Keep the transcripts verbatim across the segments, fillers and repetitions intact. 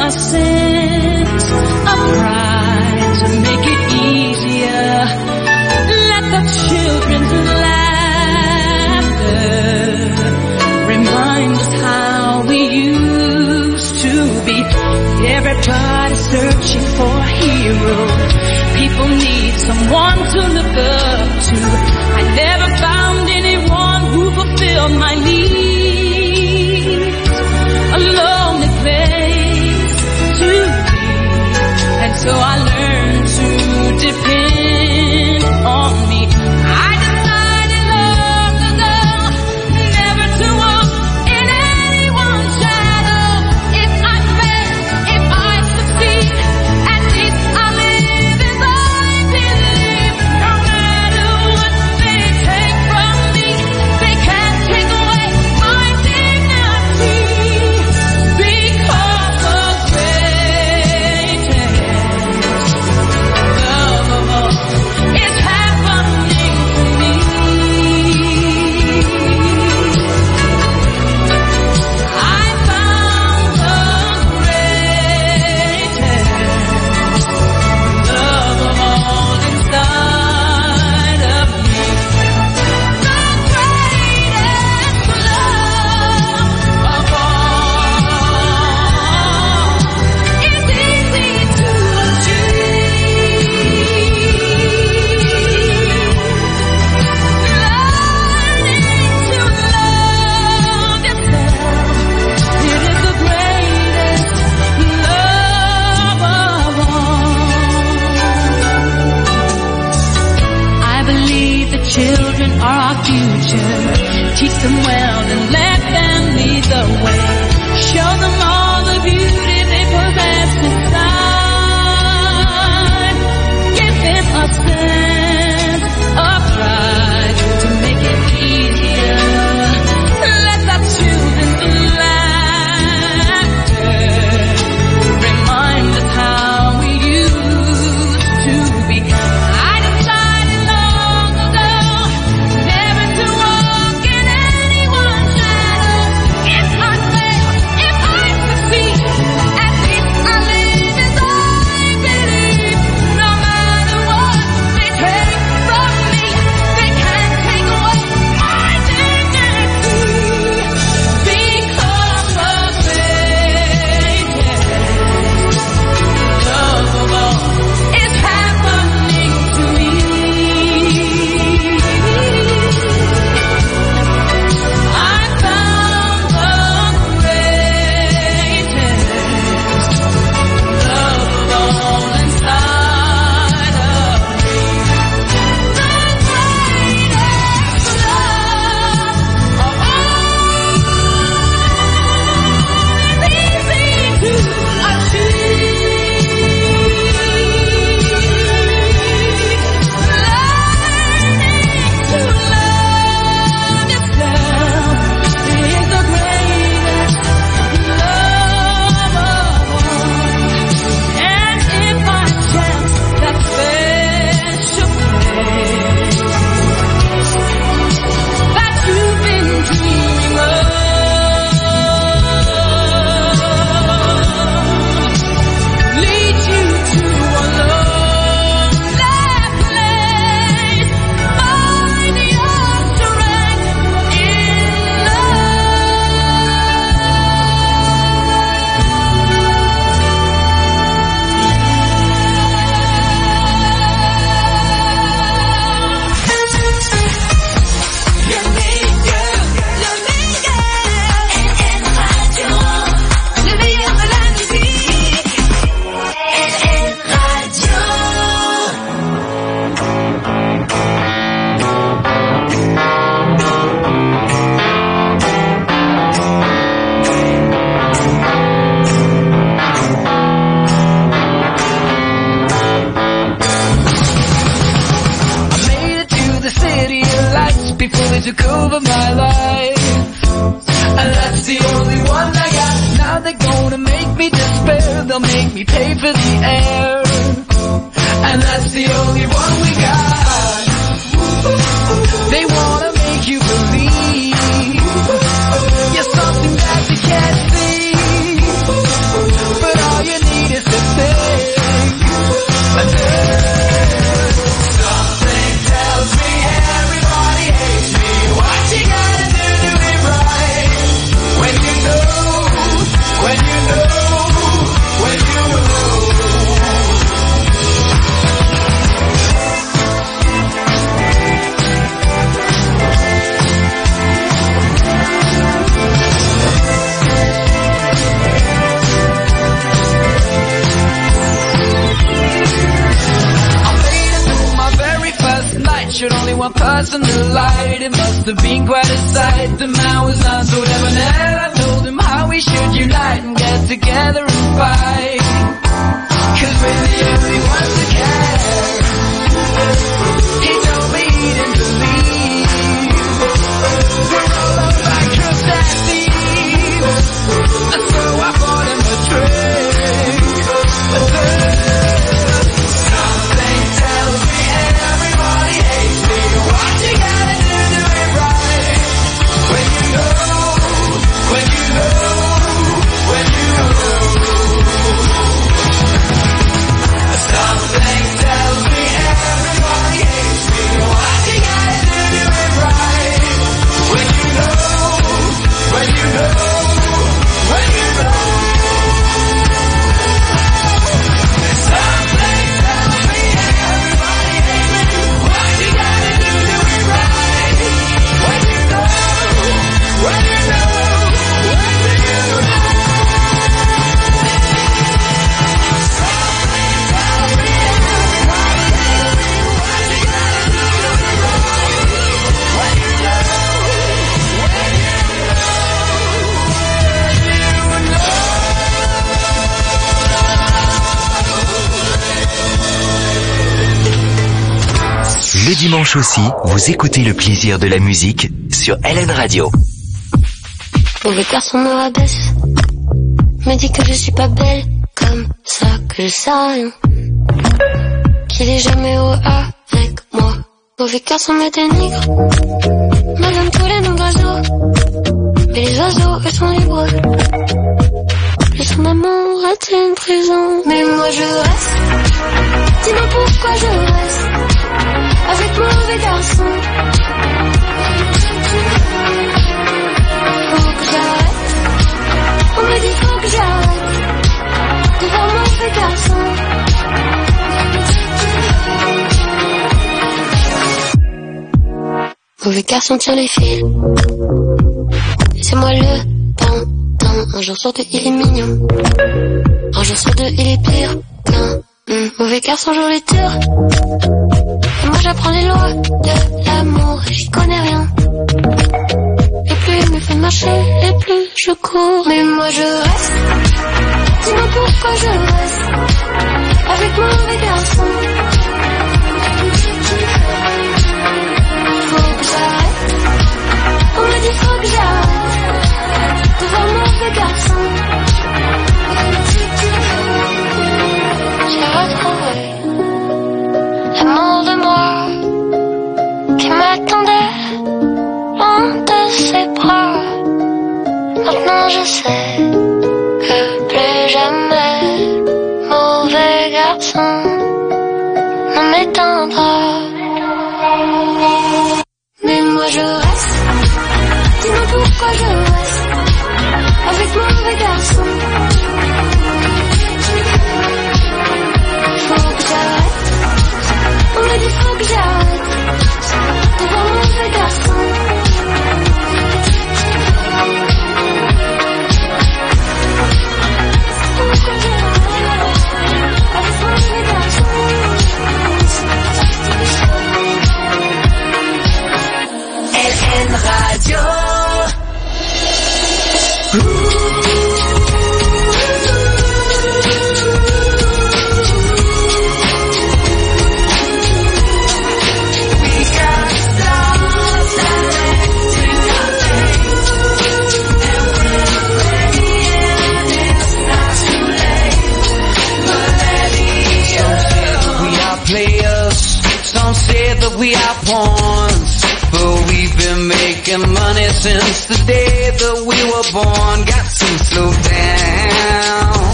my sins of pride to make it easier. Let the children's laughter remind us how we used to be. Everybody searching for a hero. People need someone to look up to. I never found anyone who fulfilled my needs. A lonely place to be. And so I learned to depend on me. I decided long ago never to walk in anyone's shadow. If I fail, if I succeed, at least I live as I believe. No matter what they take from me, they can't take away my dignity. Because of greatness, love of all is happening to me. I found the greatest love of all inside of me. The greatest love of all is easy to achieve. Learning to love yourself, it is the greatest love of all. I believe the children are our future. Teach them well and let them lead the way. Show them all the beauty they possess inside. Give them a sense of pride to make it easier. Let the children's laughter remind us how we used to be. I decided long ago never to walk in anyone's shadow. If I fail, if I succeed, at least I live as I believe. No matter what they take from me, they can't take away my dignity. Because of greatness, love of all is happening to me. I found the greatest love of all inside of me. The greatest love of all is easy to achieve. Learning to love yourself is the greatest love of all. And if I chance that special place that you've been dreaming of, lead you to a lonely place, find your strength in le meilleur de la musique. I made it to the city of lights before they took over my life. And that's the only one I got. Now they're gonna make me despair. They'll make me pay for the air. And that's the only one we got. They wanna make you believe you're something that you can't see. But all my personal light. It must have been quite a sight. The man was not so debonair. I told him how we should unite and get together and fight. Cause we're the only ones that care. He told me he didn't believe. We're all over like crooks and thieves. And so I bought him a drink. A drink. Something tells me everybody hates me. What you gotta do to do it right? When you know, when you know, when you know. Something tells me everybody hates me. What you gotta do to do it right? When you know, when you know, when you know. Something tells me everybody hates me. What you gotta do to do it right? When you know, when you know, when you know. Le dimanche aussi, vous écoutez le plaisir de la musique sur L N Radio. Mauvais garçon me rabaisse, me dit que je suis pas belle, comme ça que je sais rien, qu'il est jamais heureux avec moi. Mauvais garçon me dénigre, me donne tous les noms d'oiseaux, mais les oiseaux eux sont libres. Et son amour est une prison, mais moi je reste. Dis-moi pourquoi je reste avec mauvais garçon. Faut que j'arrête. On me dit faut que j'arrête de voir mauvais garçon. Mauvais garçon tire les fils. C'est moi le pantin. Un jour sur deux il est mignon. Un jour sur deux il est pire qu'un mmh. Mauvais garçon joue les tours. Et moi j'apprends les lois de l'amour et j'y connais rien. Et plus il me fait marcher, et plus je cours. Mais moi je reste. Dis-moi pourquoi je reste avec mauvais garçon. Faut que j'arrête. On me dit faut que j'arrête de voir mauvais garçon. J'ai retrouvé l'amour de moi qui m'attendait loin de ses bras. Maintenant je sais que plus jamais mauvais garçon ne m'éteindra. Mais moi je reste. Dis-moi pourquoi je reste avec mauvais garçon. Faut que j'arrête. On me dit faut que j'arrête de voir mauvais garçon. L N Radio. Some say that we are pawns, but we've been making money since the day that we were born. Got to slow down,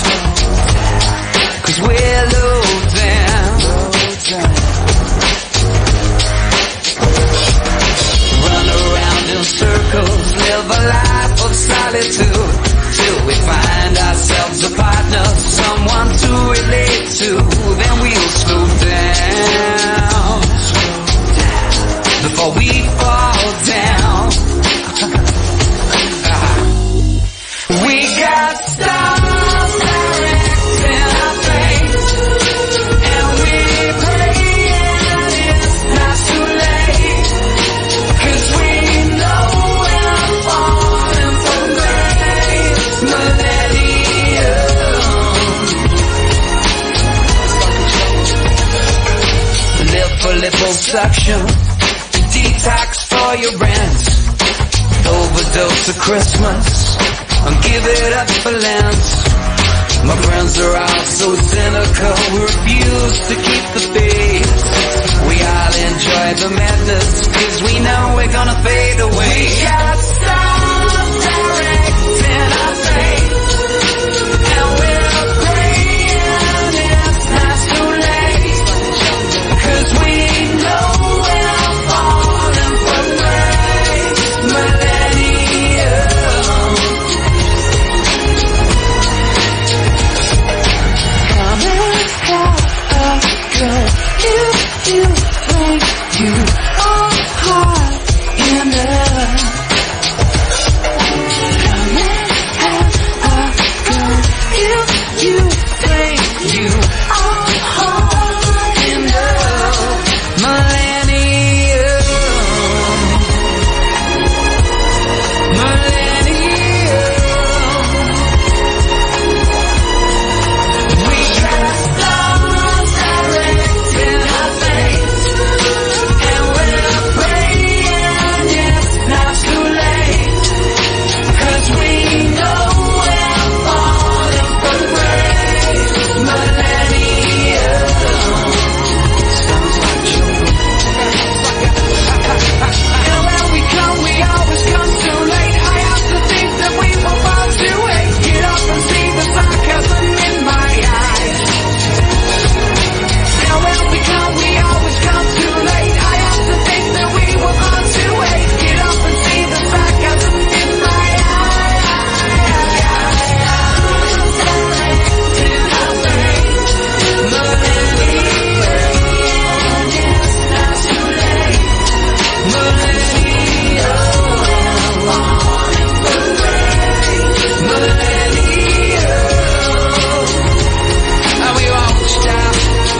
cause we're low down. Run around in circles, live a life of solitude, till we find ourselves a partner, someone to relate to. Then we'll slow down before we fall down. We got stars. suction, detox for your rent, overdose of Christmas, and give it up for Lent. My friends are all so cynical, we refuse to keep the faith. We all enjoy the madness, cause we know we're gonna fade away. We got stars directing our fate, and we're praying it's not too late, cause we know we're falling from grace. Millennium. Come and have a go. You, you think you are hot enough. Come and have a go. You, you think you are hot enough. Millennium. Millennium. We got stars directing our fate, and we're praying it's not too late, cause we know we're falling from grace. Millennium. Sounds like children. And when we come, we always come too late. I have to think that we will fall too late. Get up and see the sarcasm in my eyes. And when we come, we always come too late. I have to think that we will fall too late. Get up and see the sarcasm in my eyes. Are we all stop?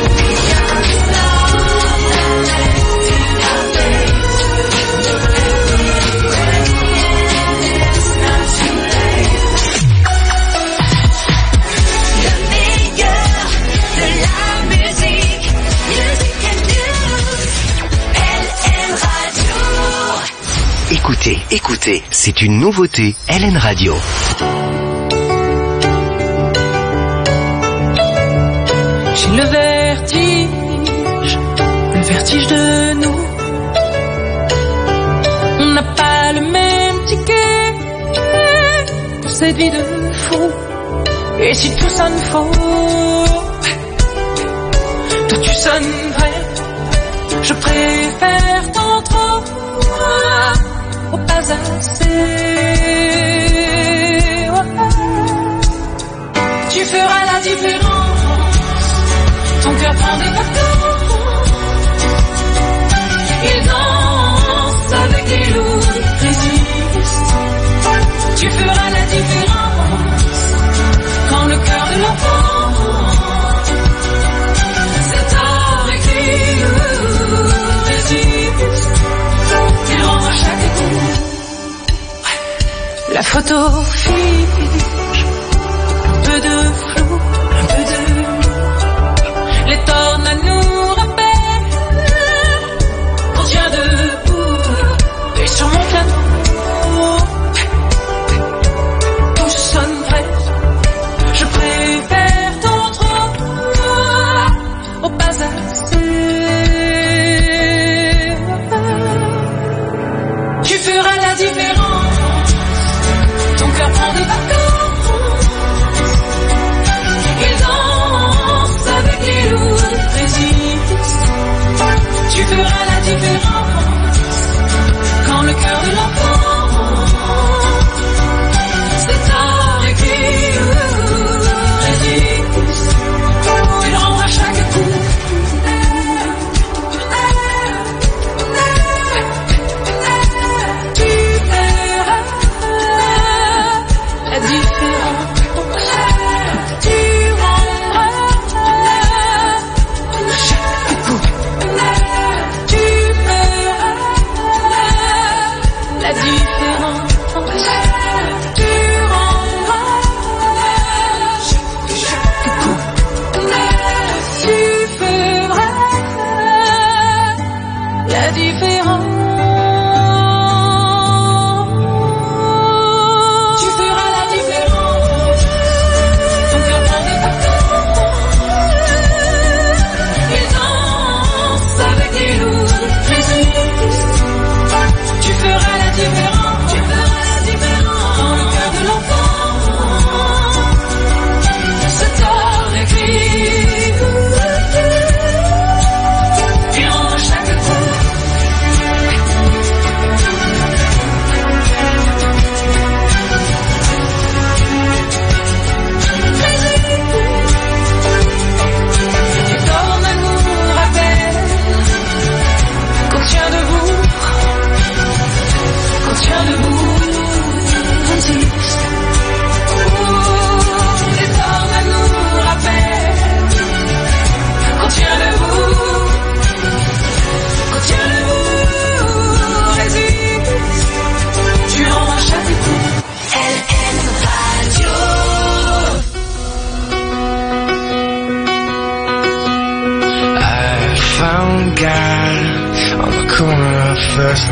Le meilleur de la musique, music and news, L M Radio. Écoutez, écoutez, c'est une nouveauté L N Radio. J'ai le vertige, le vertige de nous. On n'a pas le même ticket pour cette vie de fou. Et si tout sonne faux, toi tu sonnes vrai. Je préfère tant trop au pas assez. Tu feras la différence. Ton cœur prend des vacances. Il danse avec les loups, résiste. Tu feras la différence. Quand le cœur de l'enfant c'est avec lui, résiste. Il rend à chaque coup. La photo fige, un peu de flou, un peu de les tornades nous rappellent qu'on tient debout. Et sur mon piano, tout sonne vrai. Je préfère tant trop au pas assez. Tu feras la différence. Ton cœur prend des vacances. Il danse avec les loups, résiste. Tu feras la différence. Quand le cœur de l'enfant c'est avec lui, résiste. Il rend à chaque coup. Tu feras la différence. Tu rendras chaque coup. Tu feras la différence.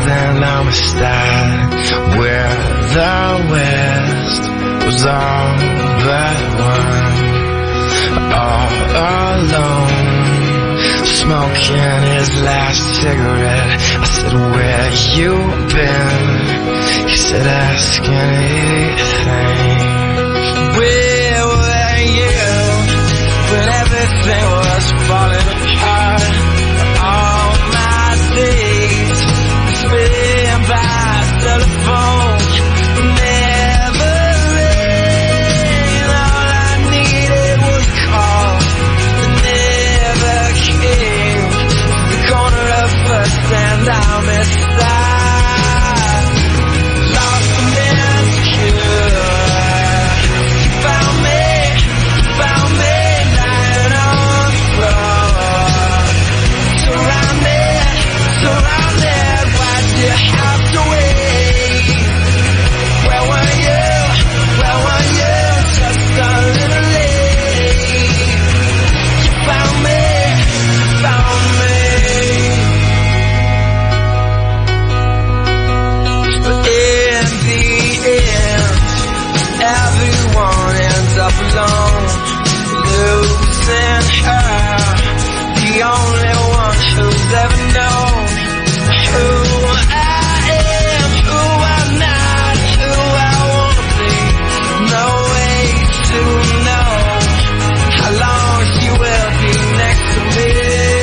then I'm a star where the West was all but one, all alone, smoking his last cigarette. I said, where you been? He said, ask anything. Where were you when everything was falling apart? All my days spent by telephone, never rain. All I needed was a call that never came. The corner of First and I missed that. Lost and insecure. You found me, found me lying on the floor. Surrounded, surrounded, why'd you have to wait? Where were you, where were you, just a little late? You found me, found me. But in the end, everyone ends up alone, losing her, the only one who's ever known who I am, who I'm not, who I wanna be. No way to know how long she will be next to me.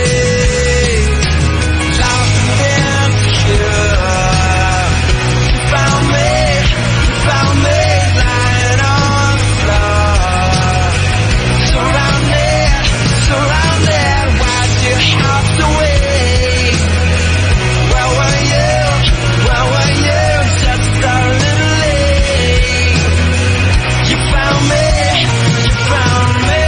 Lost and insecure. You found me, you found me lying on the floor. Surrounded, surrounded, why'd you have to wait? Where were you, where were you, just a little late? You found me, you found me.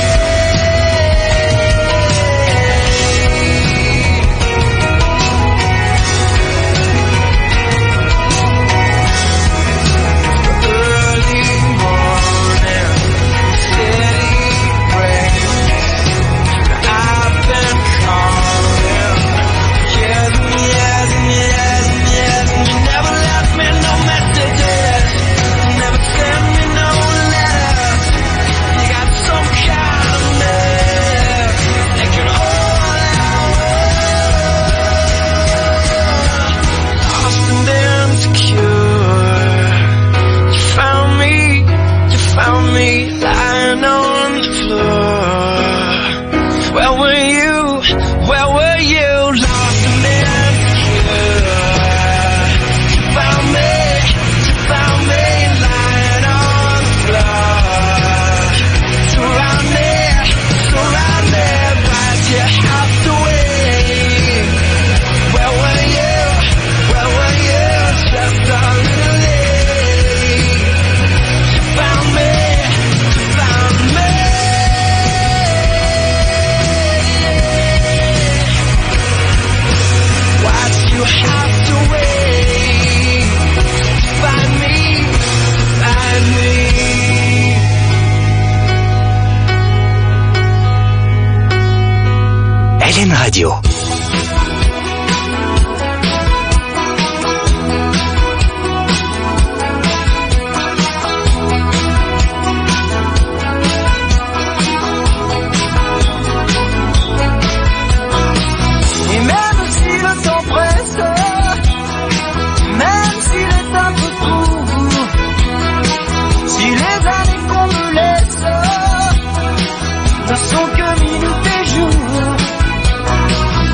Early morning, city breaks. I've been calling years and years and years and years, and you never left me no messages, never sent me no letters. You got some kind of nerve that can hold our world. Lost and insecure. You found me, you found me lying on the floor. Where were you, where were you, lost and insecure? You found me, you found me lying on the floor. Surrounded, surrounded, why'd you have to wait? Where were you, where were you, just a little late? You found me, you found me. Why'd you have to wait? Find me, find me. Hélène Radio. Et même si le temps presse, même s'il est un peu court, si les années qu'on me laisse ne sont que minutes et jours,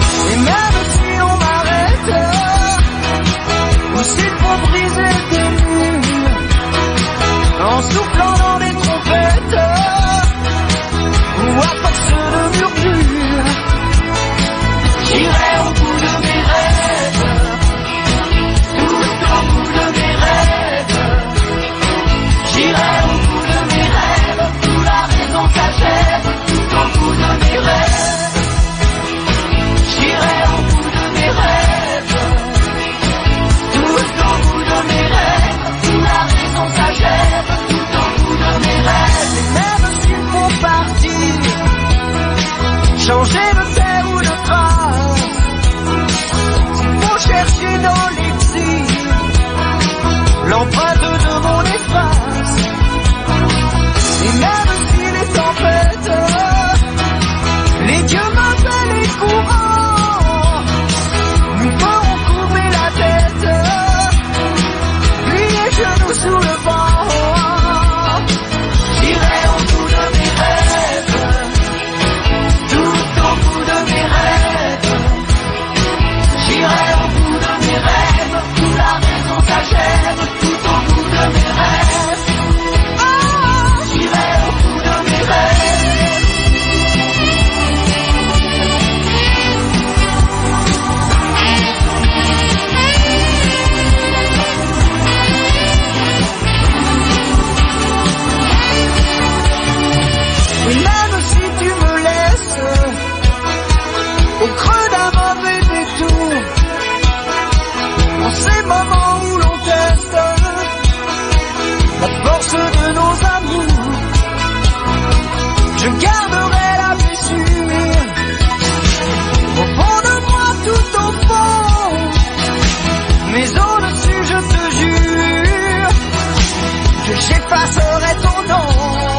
effacerai ton nom.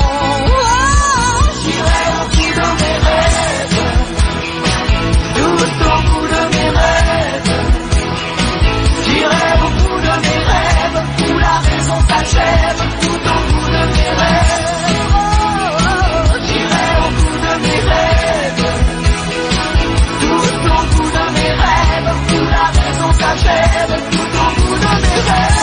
J'irai au bout de mes rêves, tout au bout de mes rêves. J'irai au bout de mes rêves, où la raison s'achève, tout au bout de mes rêves. J'irai au bout de mes rêves, tout au bout de mes rêves, où la raison s'achève, tout au bout de mes rêves.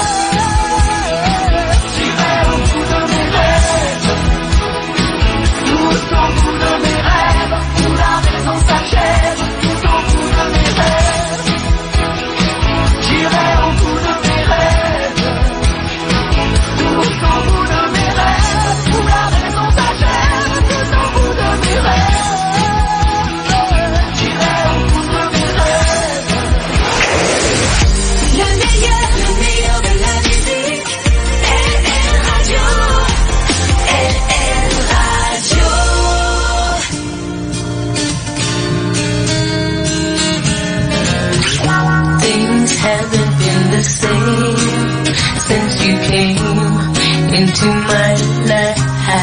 J'irai au bout de mes rêves, tout au bout de mes rêves, où la raison s'achève, tout au bout de mes rêves. J'irai au bout de mes rêves, tout au bout de mes rêves, où la raison s'achève, tout au bout de mes rêves. J'irai au bout de mes rêves. Le meilleur, le meilleur de la musique, L L Radio, L L Radio. Things haven't been the same since you came into my life.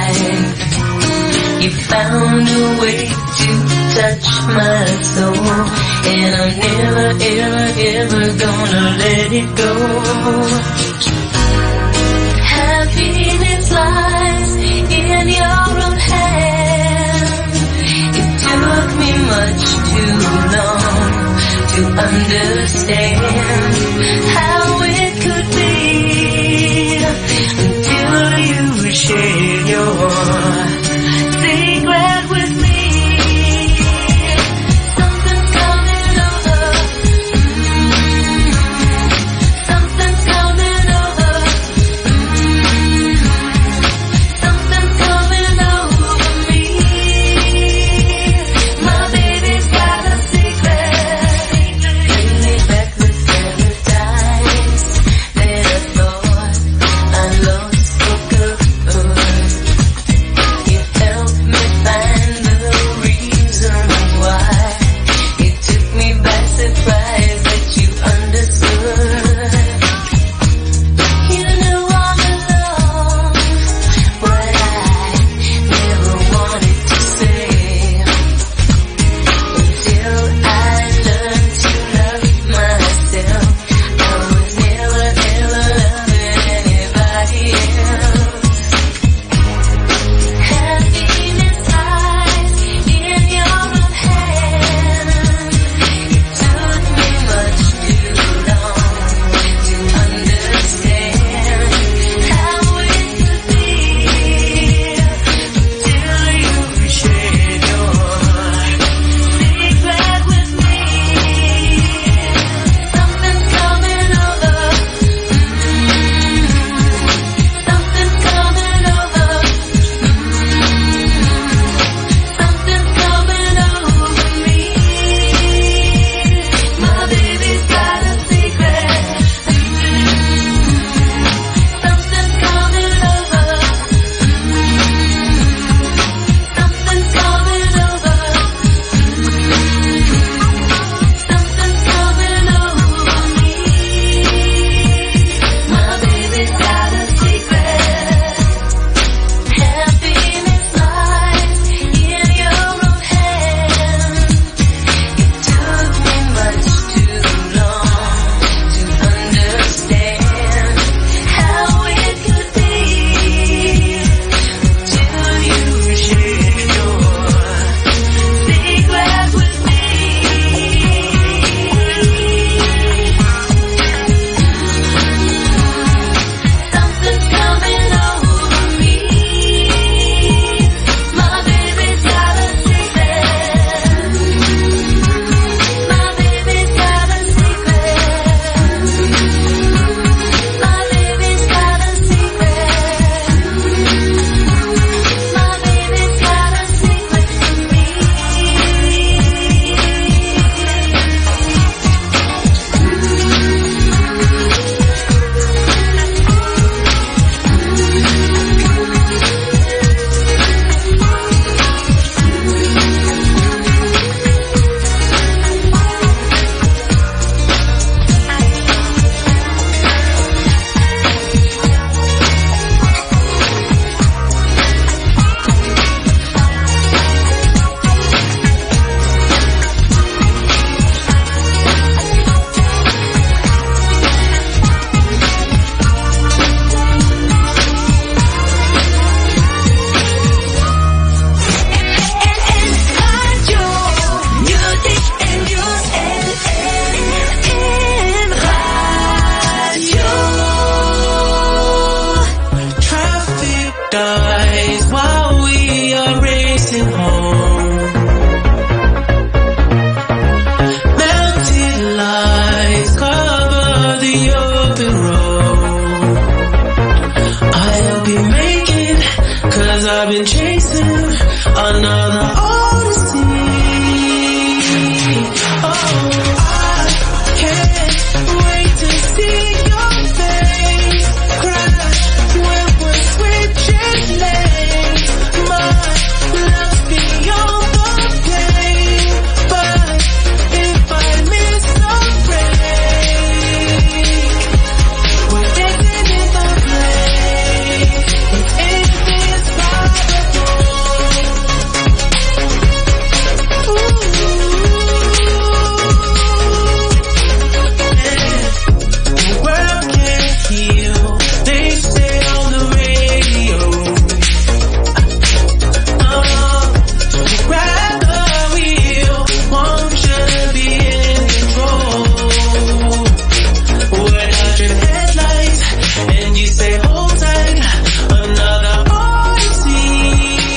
You found a way to touch my soul, and I'm never, ever, ever gonna let it go. Happiness lies in your own hand. It took me much too long to understand how it could be until you shared your secret with me. Something's coming over. Mm-hmm. Something's coming over. Mm-hmm. Something's coming over me. My baby's got a secret. Bring me back the sanity. I've been chasing another odyssey. Oh, I can't wait to see your face crash when we're switching lanes. My love's beyond the pain, but if I miss the break, we're dancing in the rain. It's indescribable. Ooh. The world can't heal, they say on the radio. Oh, so just grab the wheel, won't you be in control? We're not your headlights, and you say hold tight, another odyssey.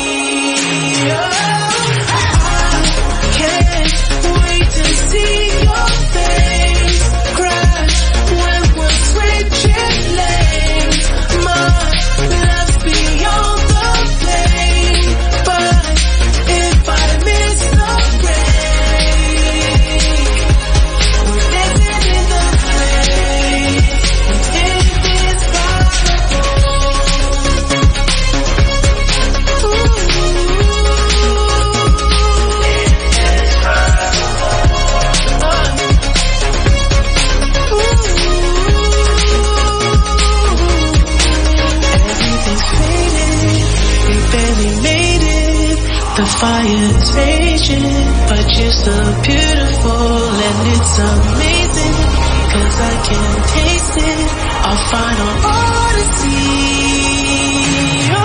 I can't wait to see your face crash when we're switching lanes. My love's beyond the pain, but if I miss the break, we're dancing in the rain. It's indescribable. Everything's faded, we barely made it. The fire's raging, but you're so beautiful and it's amazing. Cause I can taste it, our final odyssey. Oh,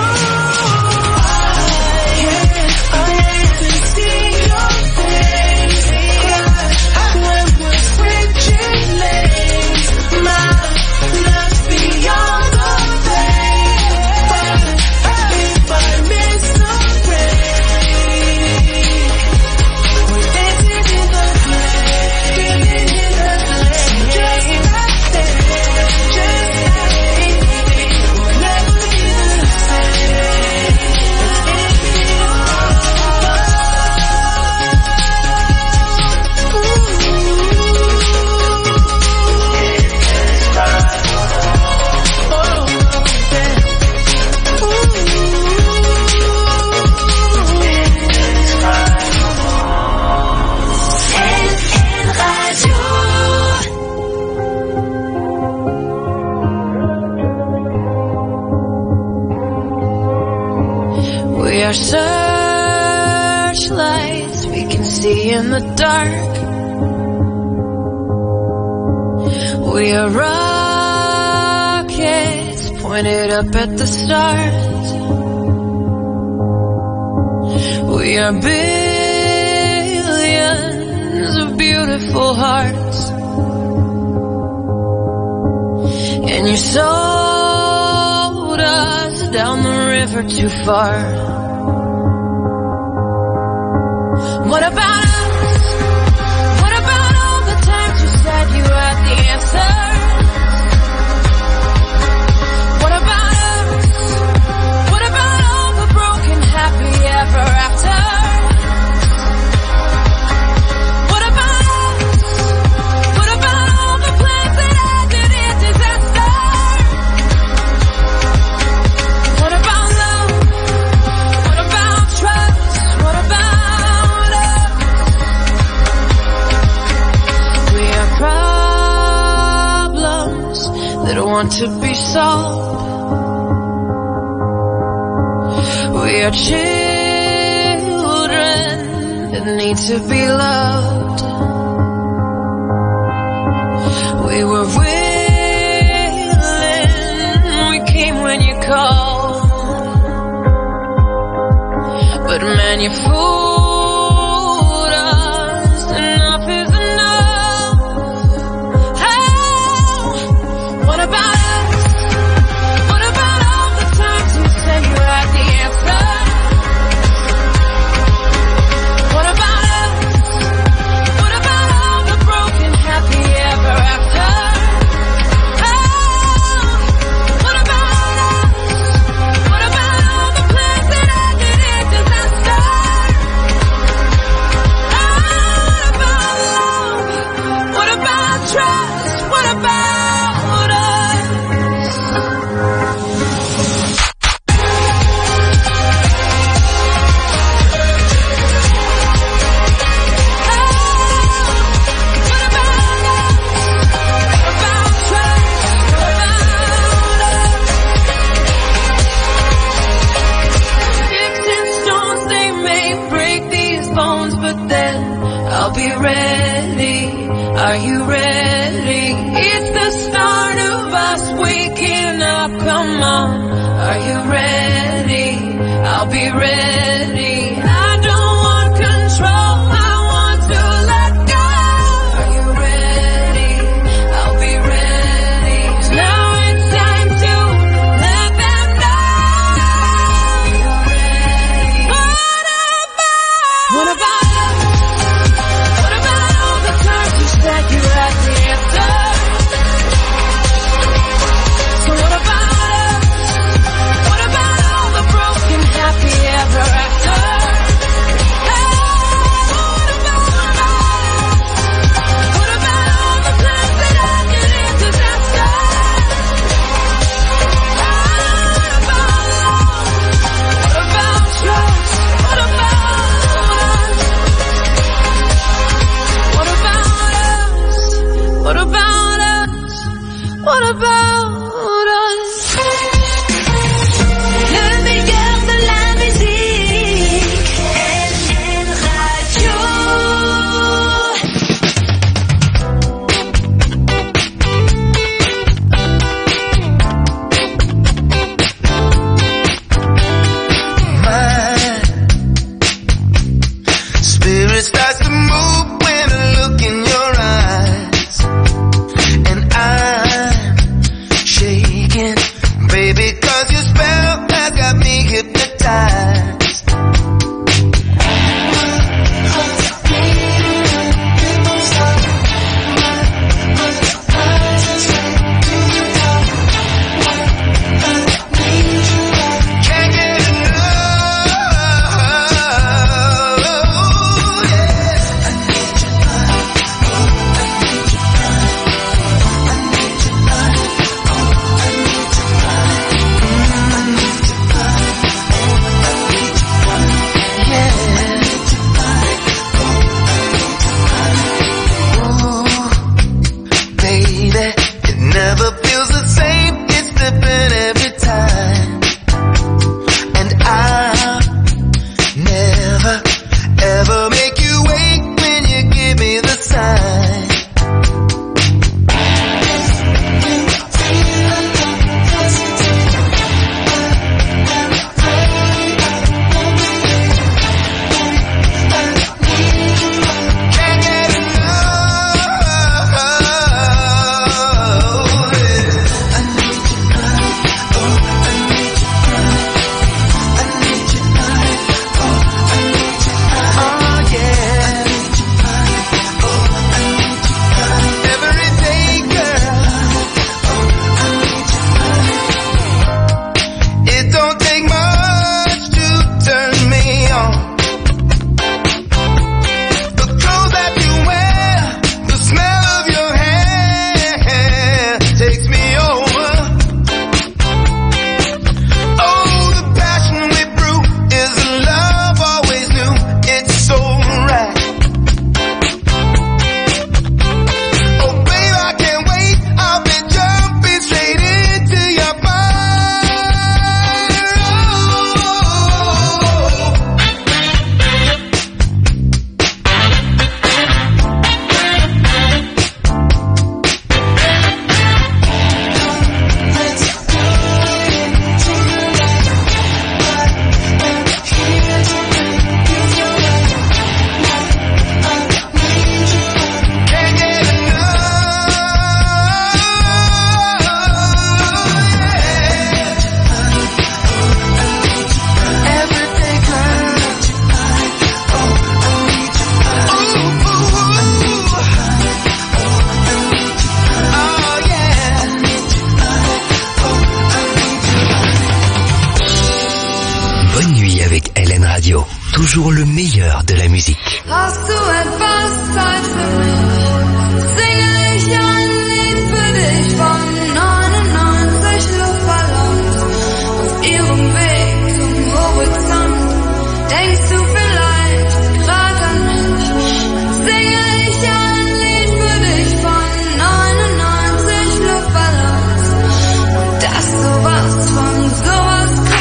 I can't wait to see your face crash when we're switching lanes. My love's beyond the pain, but if I miss the break, we're dancing in the rain. Just like that, just like we'll never be the same. We are searchlights we can see in the dark. We are rockets pointed up at the stars. We are billions of beautiful hearts. And you sold us down the river too far. What about us? What about all the times you said you had the answer? What about us? What about all the broken happy ever after? What about us? What about all the plans that ended in disaster? What about love? What about trust? What about that want to be solved? We are children that need to be loved. We were willing, we came when you called, but man, you fooled us. Enough is enough. What about us? What about all the times you said you had the answer? What about us? What about all the broken happy ever after? on. Are you ready? I'll be ready. I don't want control, I want to let go. Are you ready? I'll be ready. Now it's time to let them know. Are you ready? What about? What about us? What about all the times you said you had the answer? So what about us? What about all the broken happy ever after? Hey, what about us? What about all the plans that ended in disaster? What about love? What about trust? What about us? What about us? What about us? What about us? Le meilleur de la musique, L N Radio. My spirit starts to move when I look in your eyes, and I'm shaking, baby, 'cause your spell has got me hypnotized. Can't get enough, Ooh, baby, it never feels the same. It's different every time, and I'll never ever make you wait when you give me the sign. Can't get enough. Oh yeah. Every day, girl. It don't take much to turn me on. The clothes that you wear, the smell of your hair takes me over. Oh, the passion we brew is a love always knew. It's so right. Oh, babe, I can't wait. I'll be jumping straight into your fire. Can't get enough. Every day, girl. Oh yeah. Bonne nuit avec L N Radio. Toujours le meilleur de la musique. Hast du etwas Zeit für mich? Singe ich ein Lied für dich von neunundneunzig Luftballons auf ihrem Weg zum Horizont. Denkst du vielleicht gerade an mich? Singe ich ein Lied für dich von neunundneunzig Luftballons und das sowas von sowas kommt.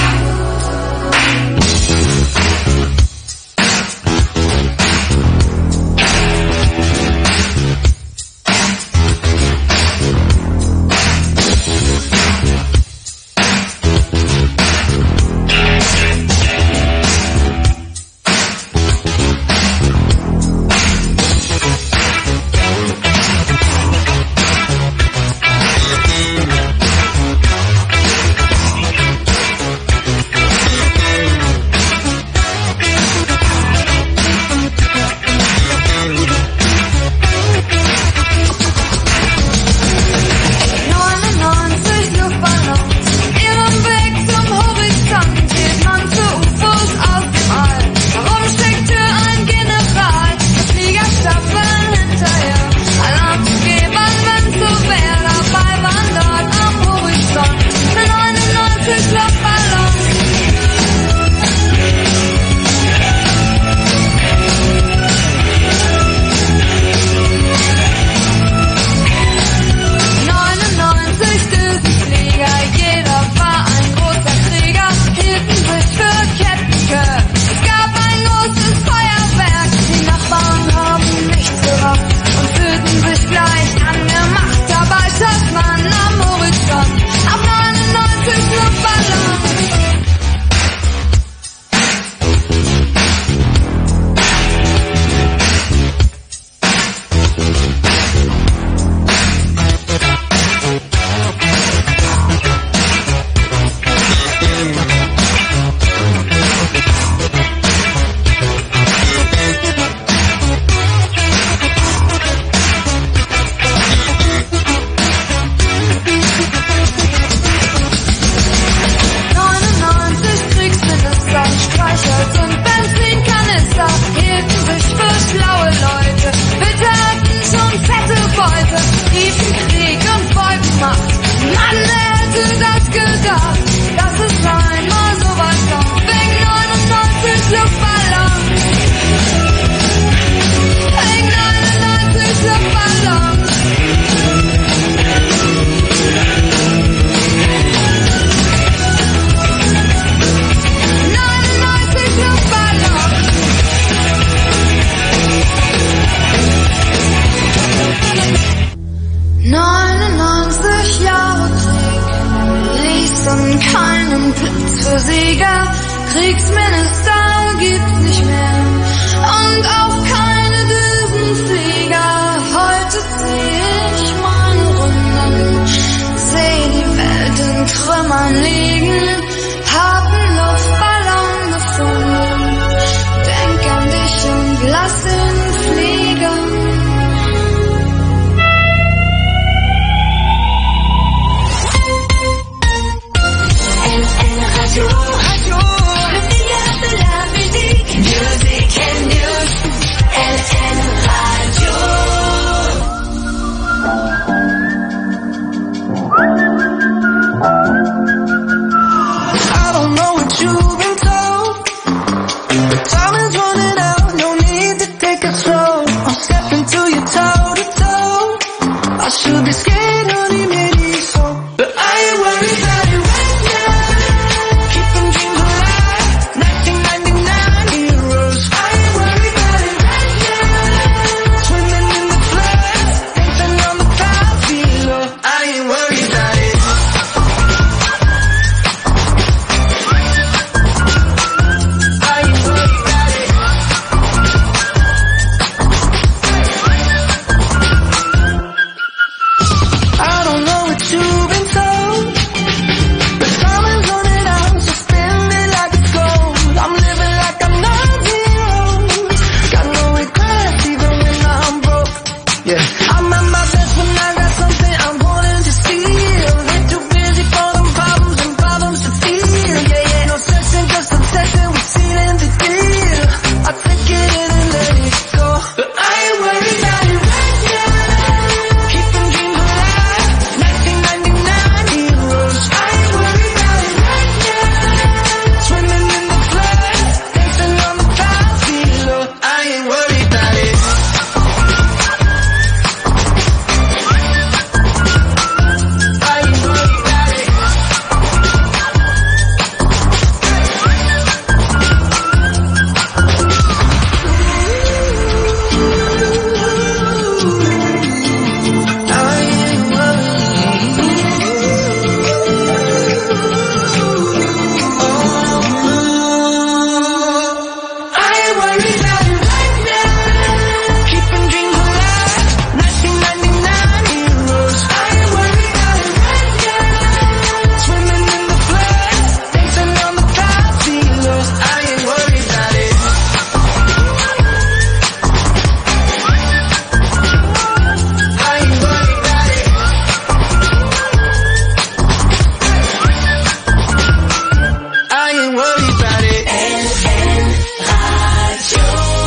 zur Sieger, Kriegsminister gibt's nicht mehr und auch keine Düsenflieger. Heute zieh ich meine Runden, seh die Welt in Trümmern liegen, hab 'n Luftballon gefunden, denk an dich und lass ihn fliegen. Radio, Radio, le meilleur de la musique, music and news, L N Radio. I don't know what you've been told, but time is running out, no need to take a stroll. I'm stepping to you toe to toe, I should be scared, honey, maybe so, but I ain't worried about it right now. Keeping dreams alive, nineteen ninety-nine heroes. I ain't worried about it right now. Swimming in the flood, dancing on the top below. I ain't worried about it. I ain't worried about it. I don't know what you've been told, but time is running out, so spend it like it's gold. I'm living like I'm not zero, got no regrets even when I'm broke. Yeah, I'm at my best when I got something I wanted to steal. Ain't too busy for them problems and problems to feel. Yeah, yeah, no searching, just obsession with sealing the deal. I take it in and let it go, but I ain't worried about it right now. Keeping dreams alive, nineteen ninety-nine heroes. I ain't worried about it right now. Swimming in the flood, dancing on the top below. I ain't worried about it. I ain't worried about it. I ain't I ain't worried about it right now. Keeping dreams alive, nineteen ninety-nine heroes. I ain't worried about it right now. Swimming in the flood, dancing on the top below. I ain't worried about it. I ain't worried about it. I ain't worried about it. L N Radio.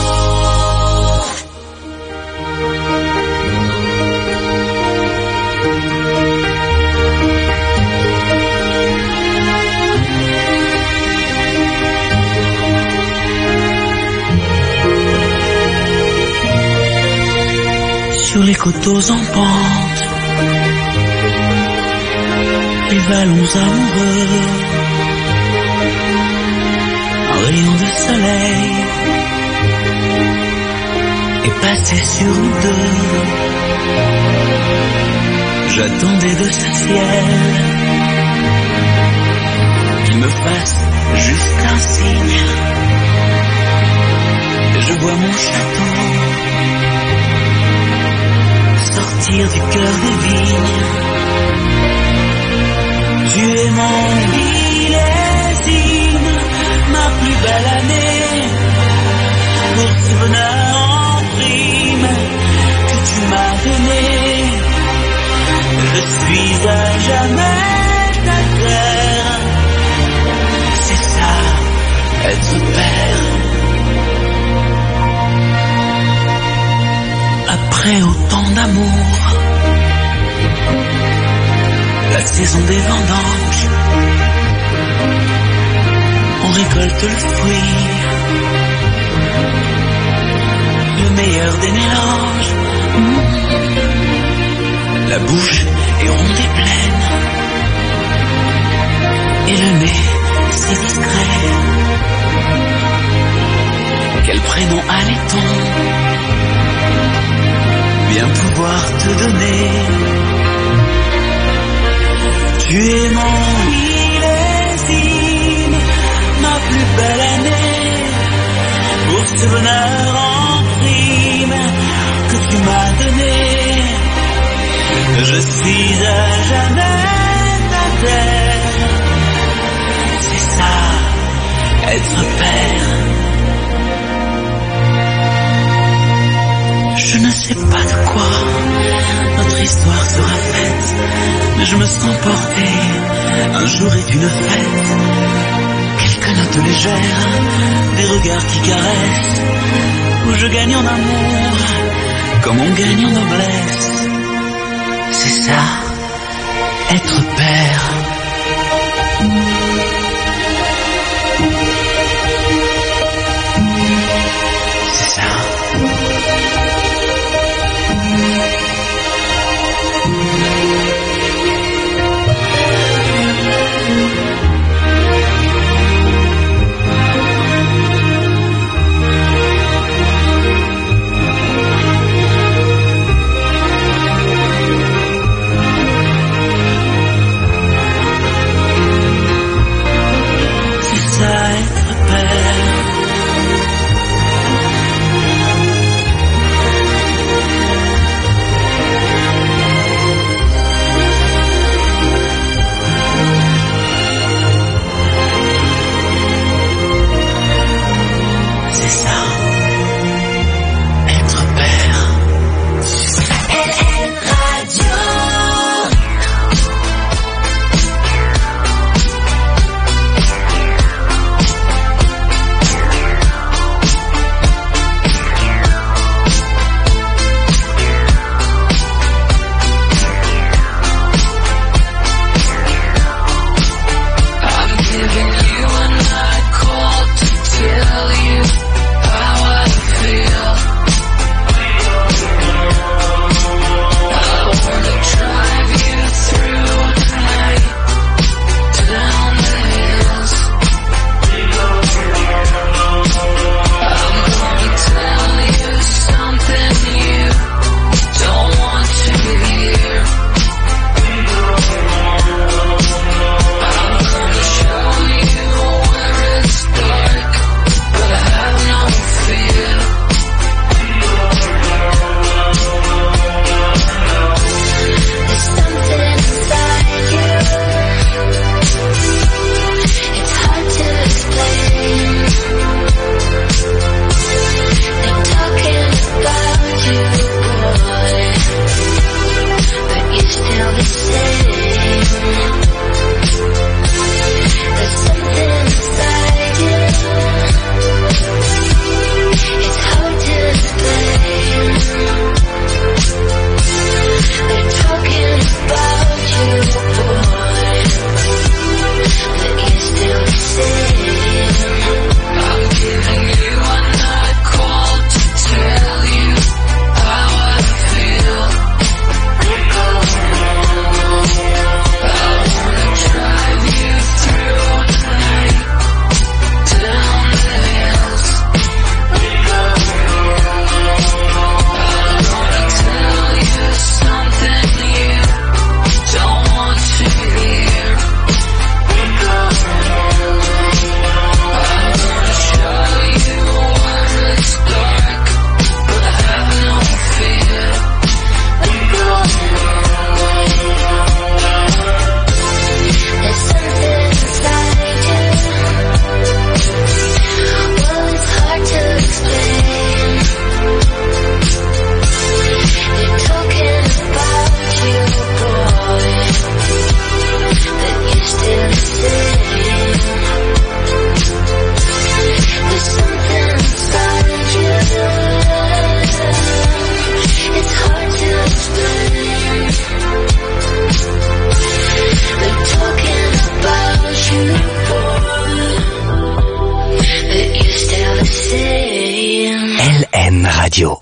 Sur les coteaux en pente, les vallons amoureux, un rayon de soleil est passé sur nous deux. J'attendais de ce ciel qu'il me fasse juste un signe. Et je vois mon château sortir du cœur des vignes. Tu es mon millésime, ma plus belle année, pour ce bonheur en prime que tu m'as donné. Je suis à jamais ta terre, c'est ça, être père. Après autant d'amour, la saison des vendanges, on récolte le fruit, le meilleur des mélanges. Mmh. La bouche est ronde et pleine, et le nez si discret. Quel prénom allait-on bien pouvoir te donner? Tu es mon millésime, ce bonheur en prime que tu m'as donné. Je suis à jamais ta terre. C'est ça, être père. Je ne sais pas de quoi notre histoire sera faite, mais je me sens porté. Un jour est une fête. Quelques notes légères, des regards qui caressent, où je gagne en amour, comme on gagne en noblesse. C'est ça, être père. C'est ça. Radio.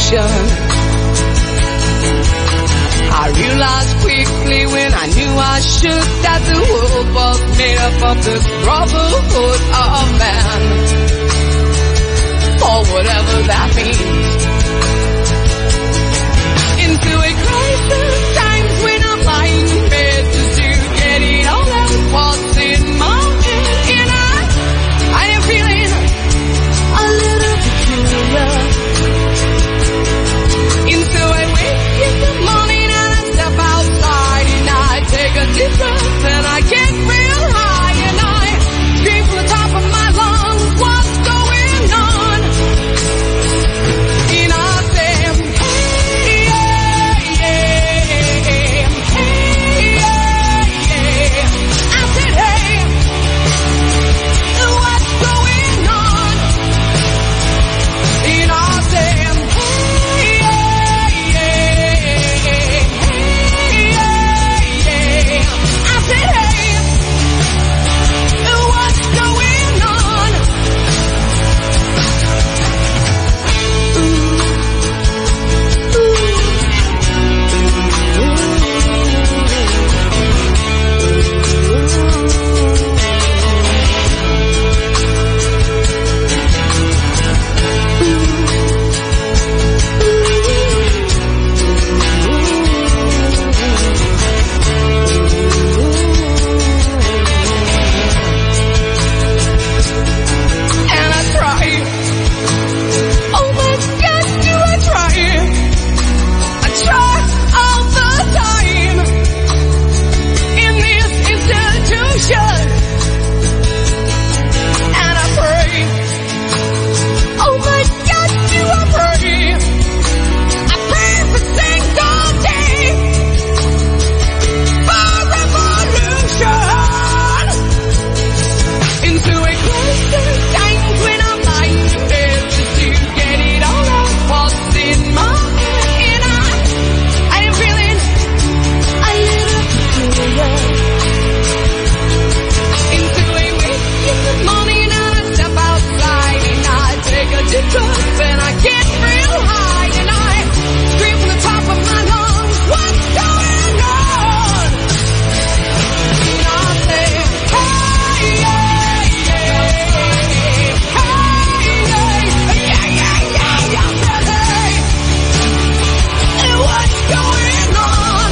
nation. I realized quickly when I knew I should that the world was made up of this brotherhood of man, or whatever that means. Into a crisis, times when I'm lying in bed just to get it all out what's in my head, and I, I am feeling a little peculiar. Into a wake in the morning and I step outside and I take a deep breath and I get real high and I scream from the top of my lungs, what's going on? And I say, hey, yeah, yeah, hey, yeah, yeah. I said, hey, what's going on? And I say, hey, yeah, yeah, hey, yeah, yeah. I said, hey, what's going on? And I try. Oh my God, do I try? I try all the time in this institution. And I pray. Oh my God, do I pray? I pray every single day for revolution. Into a crisis, times when I'm lying in bed just to get it all out what's in my head, and I, I am feeling a little peculiar. Into a wake in the morning and I step outside and I take a deep breath and I get real high and I scream from the top of my lungs, what's going on? And I say, hey, yeah, yeah, hey, yeah, yeah, yeah, yeah, yeah. I said, hey, what's going on?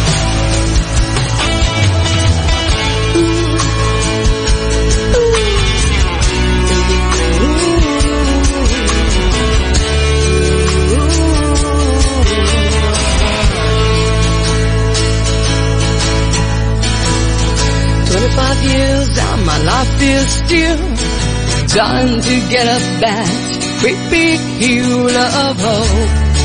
Twenty-five years down, my life is still trying to get up that great big hill of hope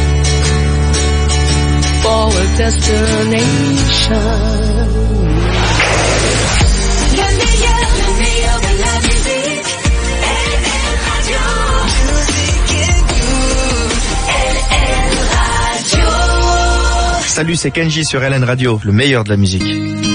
for a destination. Le meilleur, le meilleur de la musique. L L Radio. L L Radio. Salut, c'est Kenji sur L N Radio, le meilleur de la musique.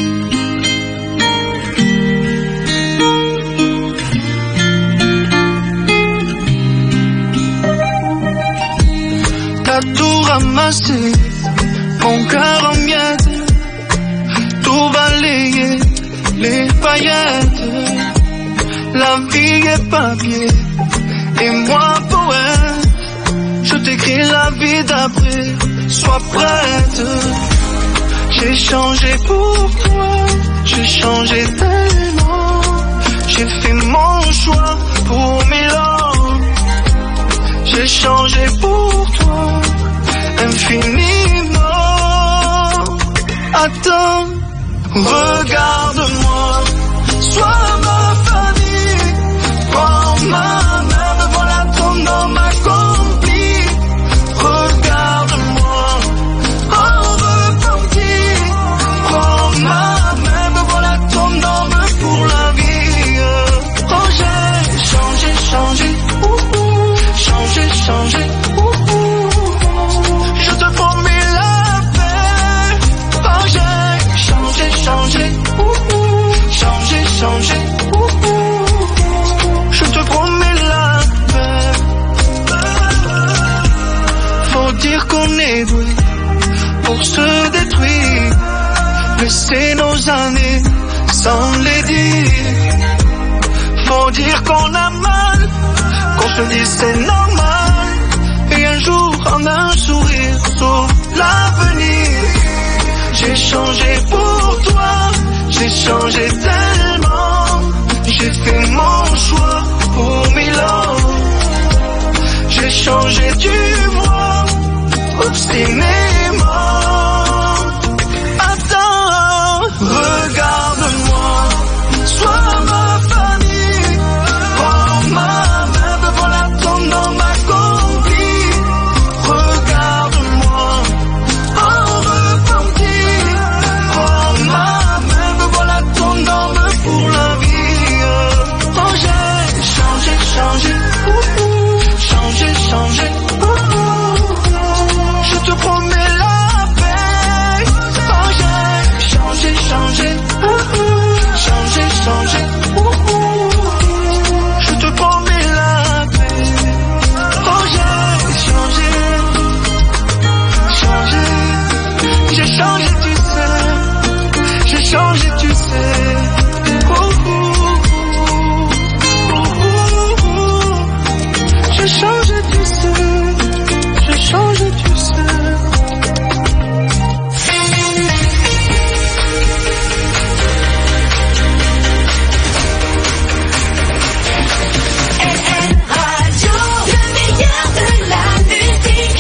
T'as tout ramassé, mon cœur en miettes, tout balayé, les paillettes. La vie est papier, et moi poète. Je t'écris la vie d'après, sois prête. J'ai changé pour toi, j'ai changé tellement. J'ai fait mon choix pour Milan. J'ai changé pour toi, infiniment. Attends, regarde-moi, sois ma famille. Prends ma main, me voilà ton homme accompli. Regarde-moi, en repentir. Prends ma main, me voilà ton homme pour la vie. Oh, j'ai changé, changé, ouh, ouh. Changé, changé, ouh, ouh. Je te promets la paix. Oh, j'ai changé, changé, dire qu'on est doué pour se détruire, laisser nos années sans les dire. Faut dire qu'on a mal, qu'on se dit c'est normal, et un jour en un sourire sauve l'avenir. J'ai changé pour toi, j'ai changé tellement, j'ai fait mon choix pour mille ans. J'ai changé, tu vois, obstiné